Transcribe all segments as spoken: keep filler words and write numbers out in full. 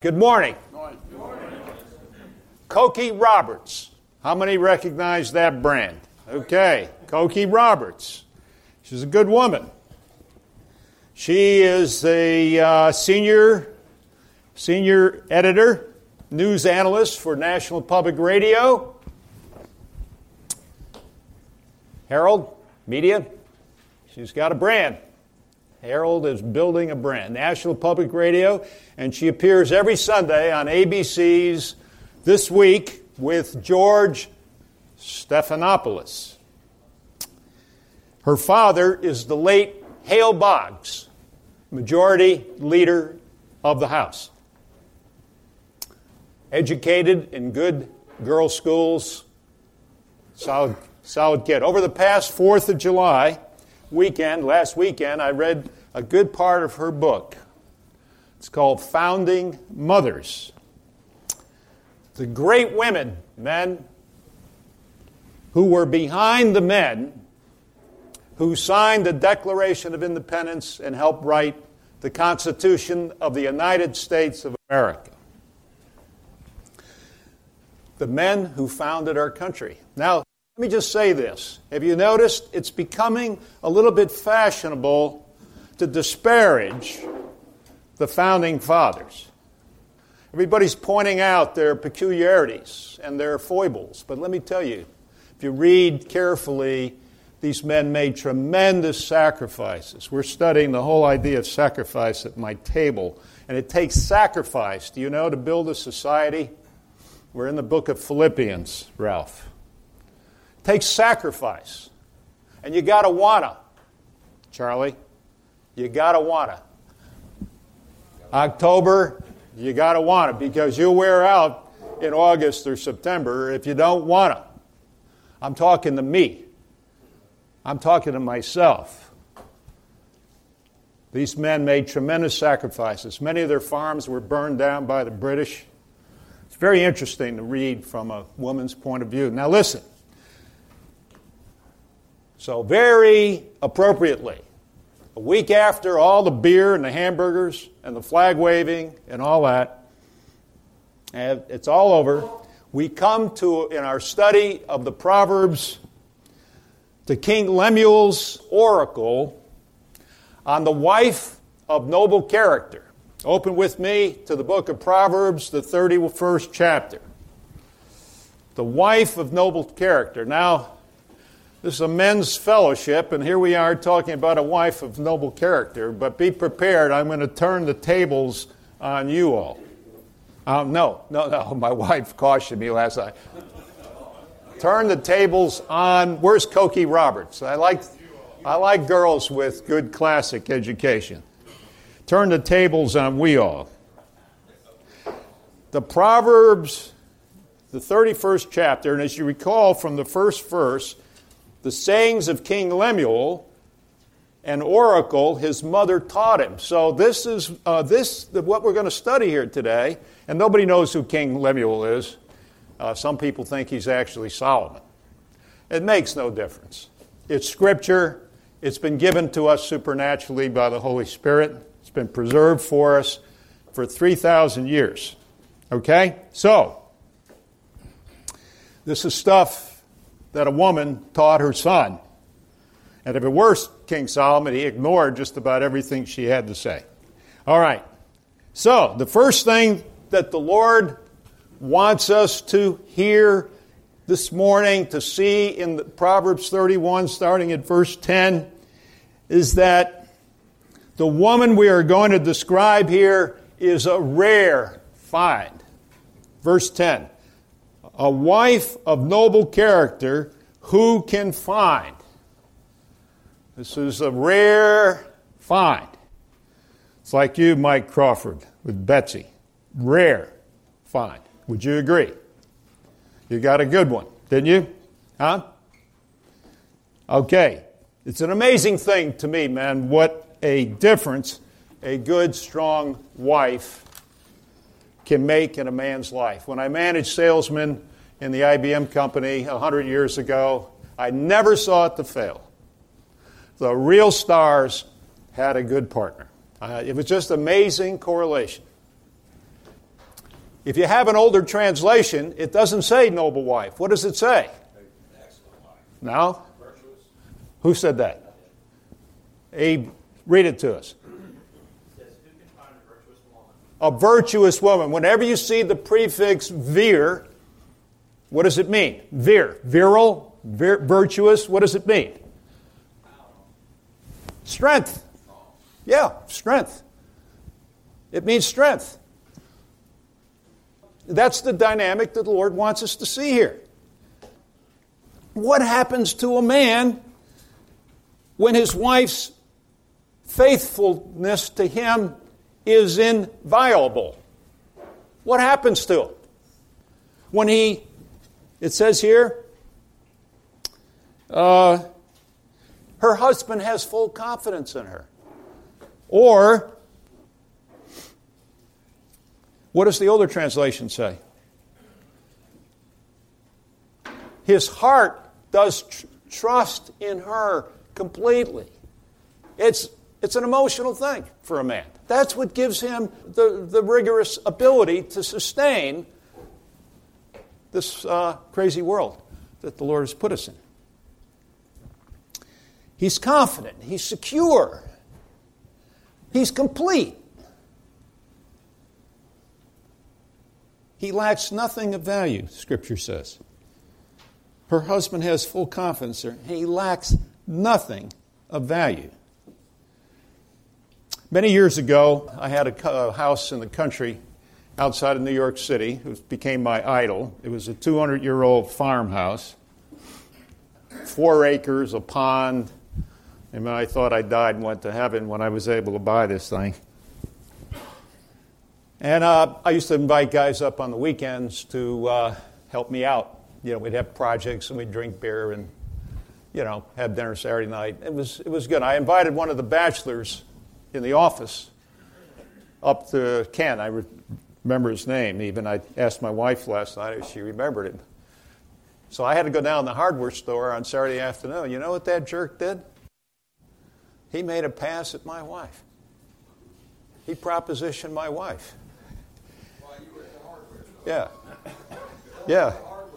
Good morning. Good morning. Cokie Roberts. How many recognize that brand? Okay, Cokie Roberts. She's a good woman. She is a uh, senior senior editor, news analyst for National Public Radio. Herald Media. She's got a brand. Herald is building a brand, National Public Radio, and she appears every Sunday on A B C's This Week with George Stephanopoulos. Her father is the late Hale Boggs, Majority Leader of the House. Educated in good girls' schools, solid, solid kid. Over the past fourth of July weekend, last weekend, I read a good part of her book. It's called Founding Mothers. The great women, men, who were behind the men who signed the Declaration of Independence and helped write the Constitution of the United States of America. The men who founded our country. Now, let me just say this. Have you noticed it's becoming a little bit fashionable to disparage the founding fathers? Everybody's pointing out their peculiarities and their foibles. But let me tell you, if you read carefully, these men made tremendous sacrifices. We're studying the whole idea of sacrifice at my table. And it takes sacrifice, do you know, to build a society? We're in the book of Philippians, Ralph. Takes sacrifice. And you gotta wanna, Charlie. You gotta wanna. October, you gotta wanna, because you'll wear out in August or September if you don't wanna. I'm talking to me. I'm talking to myself. These men made tremendous sacrifices. Many of their farms were burned down by the British. It's very interesting to read from a woman's point of view. Now listen. So very appropriately, a week after all the beer and the hamburgers and the flag waving and all that, and it's all over, we come to, in our study of the Proverbs, to King Lemuel's oracle on the wife of noble character. Open with me to the book of Proverbs, the thirty-first chapter. The wife of noble character. Now, this is a men's fellowship, and here we are talking about a wife of noble character. But be prepared, I'm going to turn the tables on you all. Um, no, no, no, my wife cautioned me last night. Turn the tables on, where's Cokie Roberts? I like, I like girls with good classic education. Turn the tables on we all. The Proverbs, the thirty-first chapter, and as you recall from the first verse, the sayings of King Lemuel, an oracle his mother taught him. So this is uh, this what we're going to study here today. And nobody knows who King Lemuel is. Uh, some people think he's actually Solomon. It makes no difference. It's Scripture. It's been given to us supernaturally by the Holy Spirit. It's been preserved for us for three thousand years. Okay? So, this is stuff that a woman taught her son. And if it were King Solomon, he ignored just about everything she had to say. All right. So, the first thing that the Lord wants us to hear this morning, to see in the Proverbs thirty-one, starting at verse ten, is that the woman we are going to describe here is a rare find. Verse ten. A wife of noble character, who can find? This is a rare find. It's like you, Mike Crawford, with Betsy. Rare find. Would you agree? You got a good one, didn't you? Huh? Okay. It's an amazing thing to me, man, what a difference a good, strong wife can make in a man's life. When I managed salesmen in the I B M company one hundred years ago, I never saw it to fail. The real stars had a good partner. Uh, it was just amazing correlation. If you have an older translation, it doesn't say noble wife. What does it say? Excellent wife. No? Virtuous. Who said that? Abe, read it to us. It says, who can find a virtuous woman? A virtuous woman. Whenever you see the prefix vir, what does it mean? Vir. Virile, vir, virtuous, what does it mean? Strength. Yeah, strength. It means strength. That's the dynamic that the Lord wants us to see here. What happens to a man when his wife's faithfulness to him is inviolable? What happens to him? When he, it says here, uh, her husband has full confidence in her. Or, what does the older translation say? His heart does tr- trust in her completely. It's, it's an emotional thing for a man. That's what gives him the, the rigorous ability to sustain this uh, crazy world that the Lord has put us in. He's confident. He's secure. He's complete. He lacks nothing of value, Scripture says. Her husband has full confidence in her. He lacks nothing of value. Many years ago, I had a, a house in the country outside of New York City. It became my idol. It was a two hundred year old farmhouse, four acres, a pond. And I thought I died and went to heaven when I was able to buy this thing. And uh, I used to invite guys up on the weekends to uh, help me out. You know, we'd have projects and we'd drink beer and, you know, have dinner Saturday night. It was it was good. I invited one of the bachelors in the office up to Ken. I re- remember his name even. I asked my wife last night if she remembered him. So I had to go down to the hardware store on Saturday afternoon. You know what that jerk did? He made a pass at my wife. He propositioned my wife. While you were at the hardware store. Yeah. Yeah.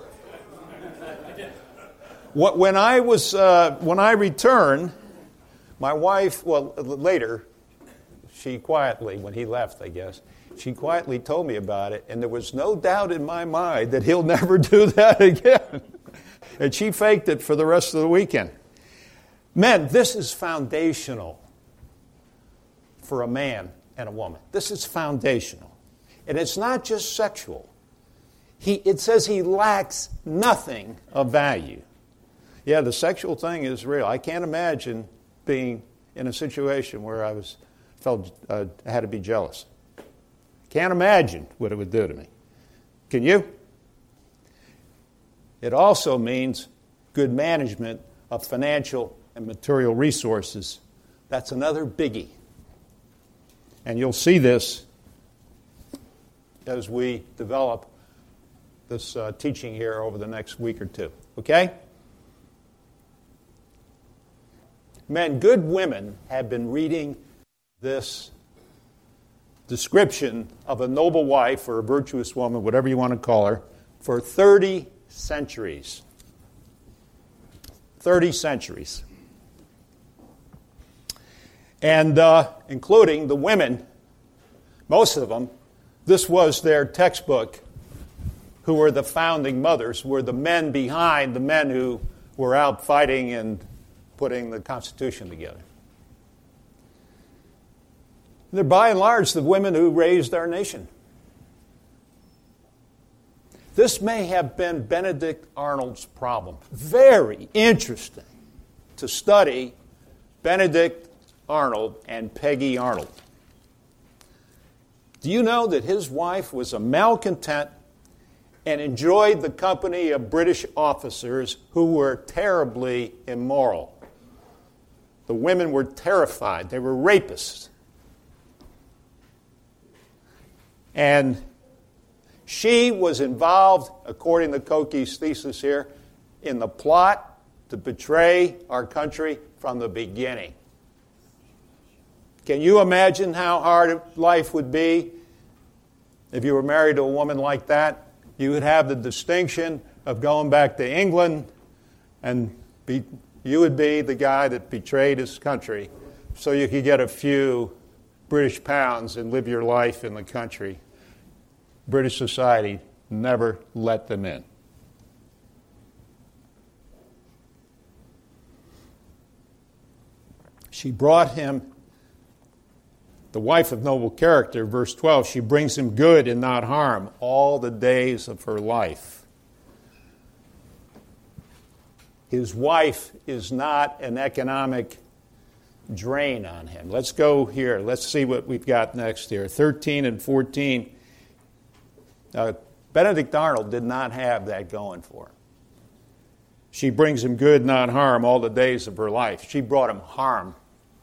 What, when I was, uh, when I returned, my wife, well, later, she quietly, when he left, I guess, she quietly told me about it, and there was no doubt in my mind that he'll never do that again. And she faked it for the rest of the weekend. Men, this is foundational for a man and a woman. This is foundational. And it's not just sexual. He, it says he lacks nothing of value. Yeah, the sexual thing is real. I can't imagine being in a situation where I was felt uh, I had to be jealous. Can't imagine what it would do to me. Can you? It also means good management of financial and material resources. That's another biggie. And you'll see this as we develop this uh, teaching here over the next week or two. Okay? Men, good women have been reading this description of a noble wife or a virtuous woman, whatever you want to call her, for thirty centuries. thirty centuries. And uh, including the women, most of them, this was their textbook, who were the founding mothers, were the men behind the men who were out fighting and putting the Constitution together. They're by and large the women who raised our nation. This may have been Benedict Arnold's problem. Very interesting to study Benedict Arnold and Peggy Arnold. Do you know that his wife was a malcontent and enjoyed the company of British officers who were terribly immoral? The women were terrified. They were rapists. And she was involved, according to Coke's thesis here, in the plot to betray our country from the beginning. Can you imagine how hard life would be If you were married to a woman like that, you would have the distinction of going back to England, and be, you would be the guy that betrayed his country so you could get a few British pounds and live your life in the country. British society never let them in. She brought him, the wife of noble character, verse twelve, she brings him good and not harm all the days of her life. His wife is not an economic drain on him. Let's go here. Let's see what we've got next here. thirteen and fourteen. Uh, Benedict Arnold did not have that going for him. She brings him good, not harm, all the days of her life. She brought him harm.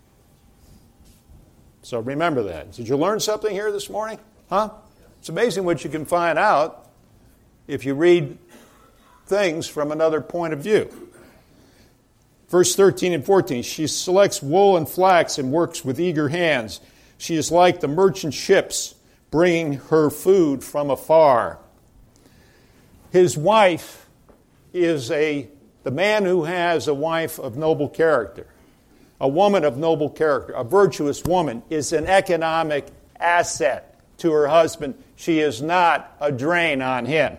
So remember that. Did you learn something here this morning? Huh? It's amazing what you can find out if you read things from another point of view. Verse thirteen and fourteen, she selects wool and flax and works with eager hands. She is like the merchant ships bringing her food from afar. His wife is a the man who has a wife of noble character, a woman of noble character, a virtuous woman, is an economic asset to her husband. She is not a drain on him.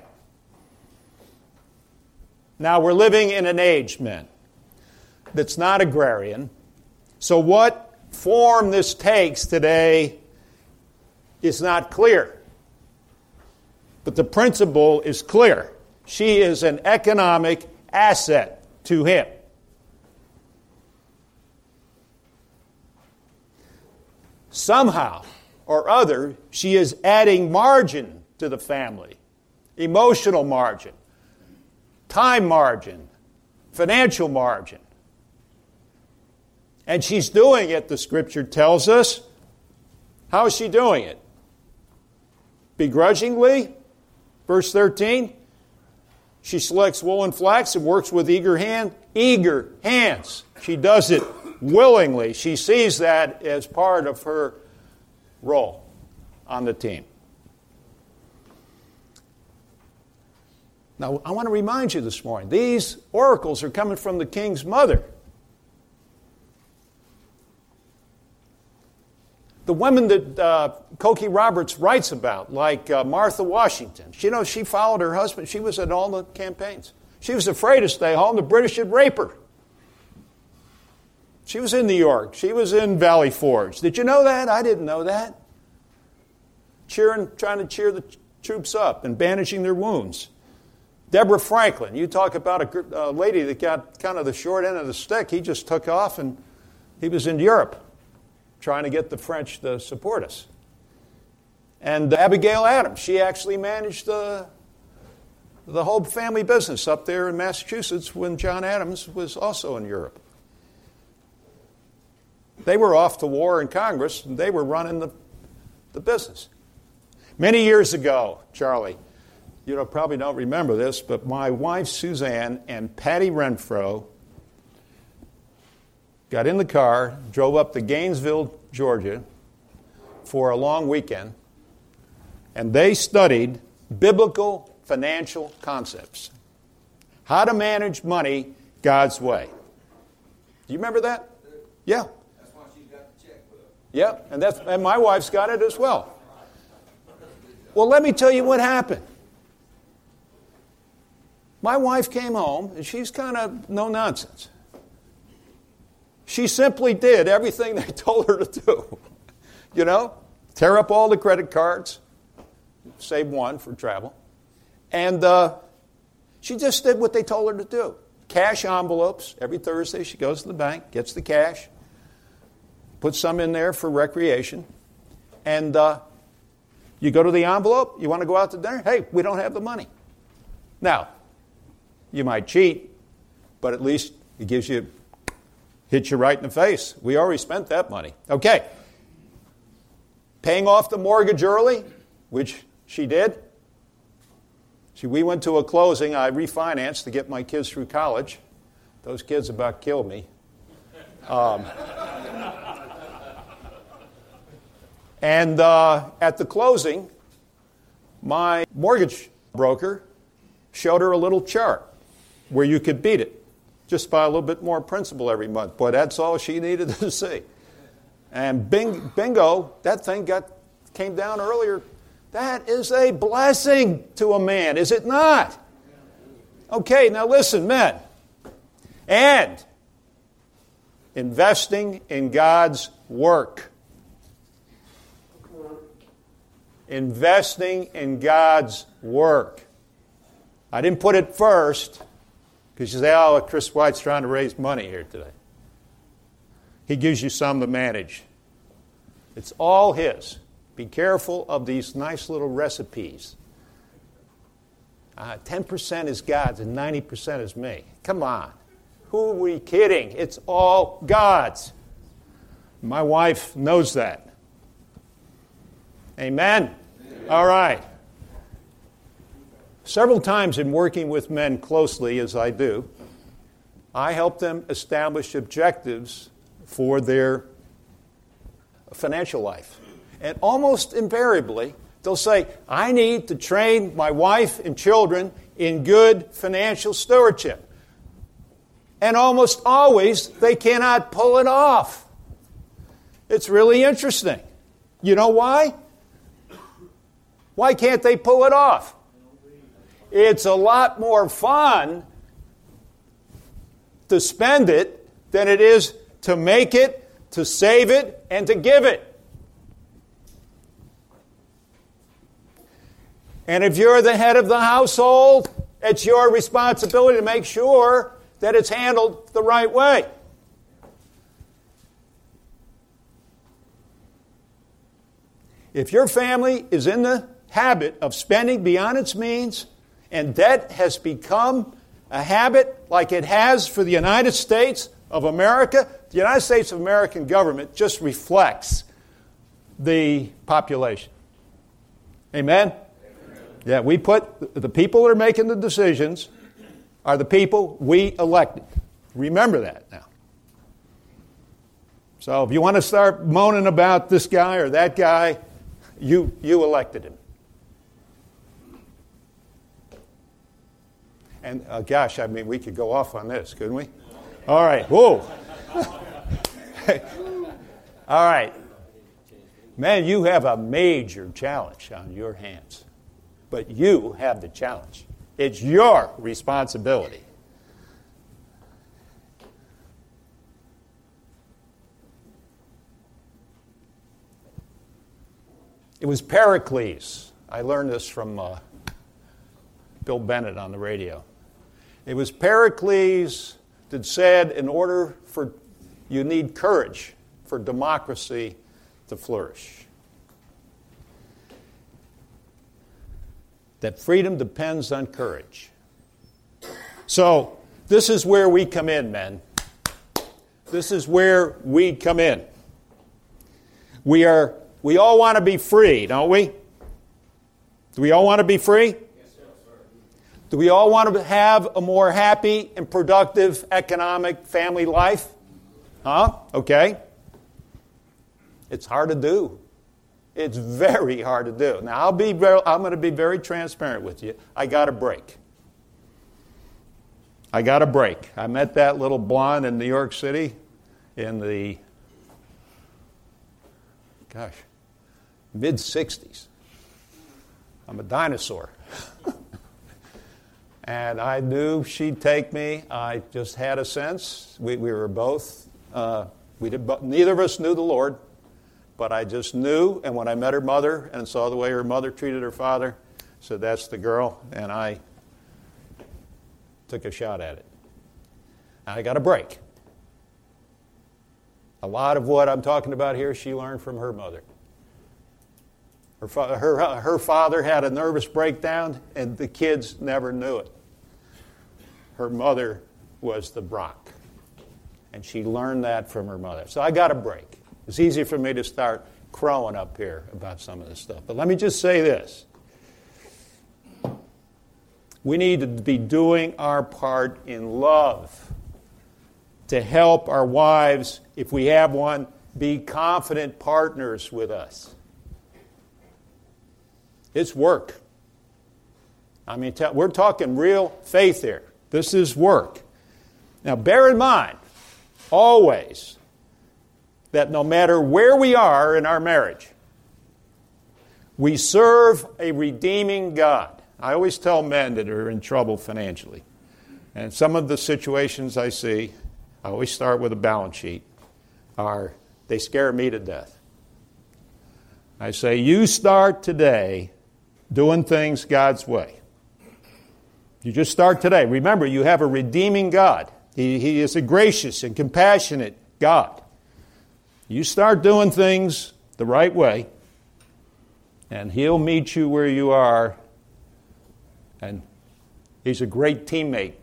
Now, we're living in an age, men, that's not agrarian. So what form this takes today is not clear. But the principle is clear. She is an economic asset to him. Somehow or other, she is adding margin to the family. Emotional margin, time margin, financial margin. And she's doing it, the Scripture tells us. How is she doing it? Begrudgingly? Verse thirteen. She selects wool and flax and works with eager hand. Eager hands. She does it willingly. She sees that as part of her role on the team. Now, I want to remind you this morning, these oracles are coming from the king's mother. The women that uh, Cokie Roberts writes about, like uh, Martha Washington, you know, she followed her husband. She was at all the campaigns. She was afraid to stay home. The British would rape her. She was in New York. She was in Valley Forge. Did you know that? I didn't know that. Cheering, trying to cheer the troops up and bandaging their wounds. Deborah Franklin, you talk about a, a lady that got kind of the short end of the stick. He just took off and he was in Europe, trying to get the French to support us. And Abigail Adams, she actually managed the, the whole family business up there in Massachusetts when John Adams was also in Europe. They were off to war in Congress, and they were running the, the business. Many years ago, Charlie, you know, probably don't remember this, but my wife Suzanne and Patty Renfro got in the car, drove up to Gainesville, Georgia, for a long weekend, and they studied biblical financial concepts. How to manage money God's way. Do you remember that? Yeah. That's why she's got the checkbook. Yeah, and that's and my wife's got it as well. Well, let me tell you what happened. My wife came home, and she's kind of no nonsense. She simply did everything they told her to do. You know, tear up all the credit cards, save one for travel, and uh, she just did what they told her to do. Cash envelopes. Every Thursday she goes to the bank, gets the cash, puts some in there for recreation, and uh, you go to the envelope, you want to go out to dinner? Hey, we don't have the money. Now, you might cheat, but at least it gives you, hits you right in the face. We already spent that money. Okay. Paying off the mortgage early, which she did. See, we went to a closing. I refinanced to get my kids through college. Those kids about killed me. Um, and uh, at the closing, My mortgage broker showed her a little chart where you could beat it just by a little bit more principal every month. Boy, that's all she needed to see. And bing, bingo, that thing got came down earlier. That is a blessing to a man, is it not? Okay, now listen, men. And investing in God's work. Investing in God's work. I didn't put it first because you say, oh, Chris White's trying to raise money here today. He gives you some to manage. It's all his. Be careful of these nice little recipes. Uh, ten percent is God's and ninety percent is me. Come on. Who are we kidding? It's all God's. My wife knows that. Amen? Amen. All right. Several times in working with men closely, as I do, I help them establish objectives for their financial life. And almost invariably, they'll say, I need to train my wife and children in good financial stewardship. And almost always, they cannot pull it off. It's really interesting. You know why? Why can't they pull it off? It's a lot more fun to spend it than it is to make it, to save it, and to give it. And if you're the head of the household, it's your responsibility to make sure that it's handled the right way. If your family is in the habit of spending beyond its means, and debt has become a habit like it has for the United States of America, the United States of American government just reflects the population. Amen? Yeah, we put, the people that are making the decisions are the people we elected. Remember that now. So if you want to start moaning about this guy or that guy, you, you elected him. And uh, gosh, I mean, we could go off on this, couldn't we? All right, whoa. All right. Man, you have a major challenge on your hands. But you have the challenge. It's your responsibility. It was Pericles. I learned this from uh, Bill Bennett on the radio. It was Pericles that said, in order for, you need courage for democracy to flourish. That freedom depends on courage. So, this is where we come in, men. This is where we come in. We are, we all want to be free, don't we? Do we all want to be free? Do we all want to have a more happy and productive economic family life? Huh? Okay. It's hard to do. It's very hard to do. Now, I'll be very, I'm going to be very transparent with you. I got a break. I got a break. I met that little blonde in New York City in the, gosh, mid-sixties. I'm a dinosaur. And I knew she'd take me. I just had a sense. We, we were both, uh, we did, neither of us knew the Lord, but I just knew. And when I met her mother and saw the way her mother treated her father, I said, that's the girl. And I took a shot at it. And I got a break. A lot of what I'm talking about here, she learned from her mother. Her, fa- her, her father had a nervous breakdown, and the kids never knew it. Her mother was the Brock, and she learned that from her mother. So I got a break. It's easy for me to start crowing up here about some of this stuff. But let me just say this. We need to be doing our part in love to help our wives, if we have one, be confident partners with us. It's work. I mean, we're talking real faith here. This is work. Now, bear in mind, always, that no matter where we are in our marriage, we serve a redeeming God. I always tell men that are in trouble financially, and some of the situations I see, I always start with a balance sheet, are they scare me to death. I say, you start today doing things God's way. You just start today. Remember, you have a redeeming God. He, he is a gracious and compassionate God. You start doing things the right way, and He'll meet you where you are, and He's a great teammate.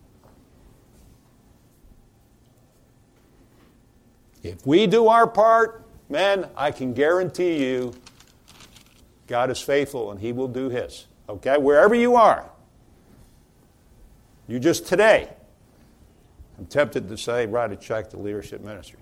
If we do our part, man, I can guarantee you God is faithful and He will do His. Okay? Wherever you are. You just today. I'm tempted to say, write a check to Leadership Ministries.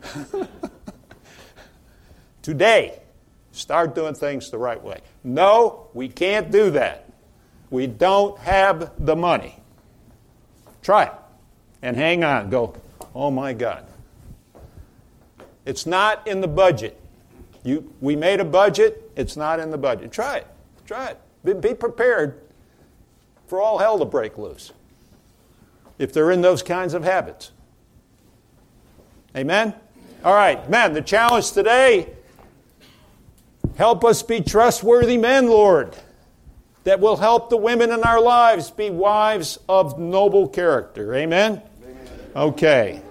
Today, start doing things the right way. No, we can't do that. We don't have the money. Try it. And hang on. Go, oh my God. It's not in the budget. You, we made a budget. It's not in the budget. Try it. Try it. Be, be prepared for all hell to break loose if they're in those kinds of habits. Amen? All right, men, the challenge today, help us be trustworthy men, Lord, that will help the women in our lives be wives of noble character. Amen? Amen. Okay.